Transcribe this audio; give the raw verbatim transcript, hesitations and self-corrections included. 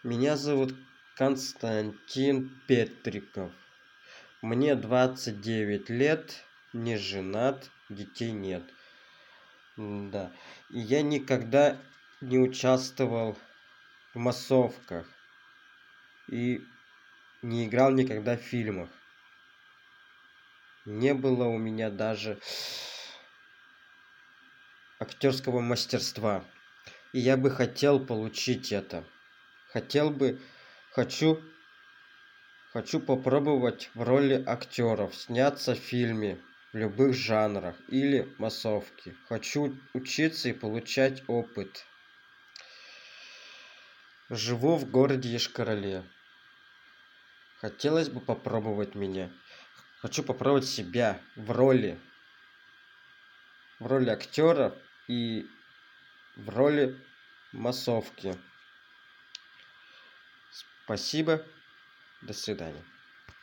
Меня зовут Константин Петриков. Мне двадцать девять лет, не женат, детей нет. Да. И я никогда не участвовал в массовках и не играл никогда в фильмах. Не было у меня даже актерского мастерства. И я бы хотел получить это. Хотел бы, хочу, хочу попробовать в роли актеров, сняться в фильме в любых жанрах или массовке. Хочу учиться и получать опыт. Живу в городе Йошкар-Оле. Хотелось бы попробовать меня. Хочу попробовать себя в роли, в роли актера и в роли массовки. Спасибо. До свидания.